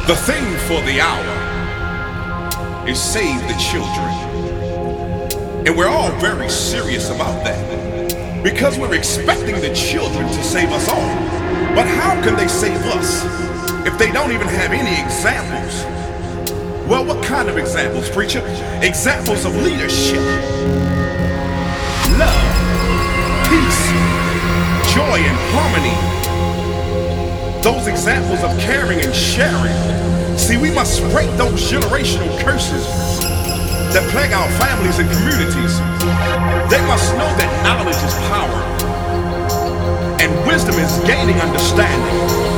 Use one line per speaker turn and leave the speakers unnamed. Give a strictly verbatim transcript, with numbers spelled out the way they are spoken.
The thing for the hour is save the children. And we're all very serious about that because we're expecting the children to save us all. But how can they save us if they don't even have any examples? Well, what kind of examples, preacher? Examples of leadership, love, peace, joy, and harmony. Those examples of caring and sharing. See, we must break those generational curses that plague our families and communities. They must know that knowledge is power and wisdom is gaining understanding.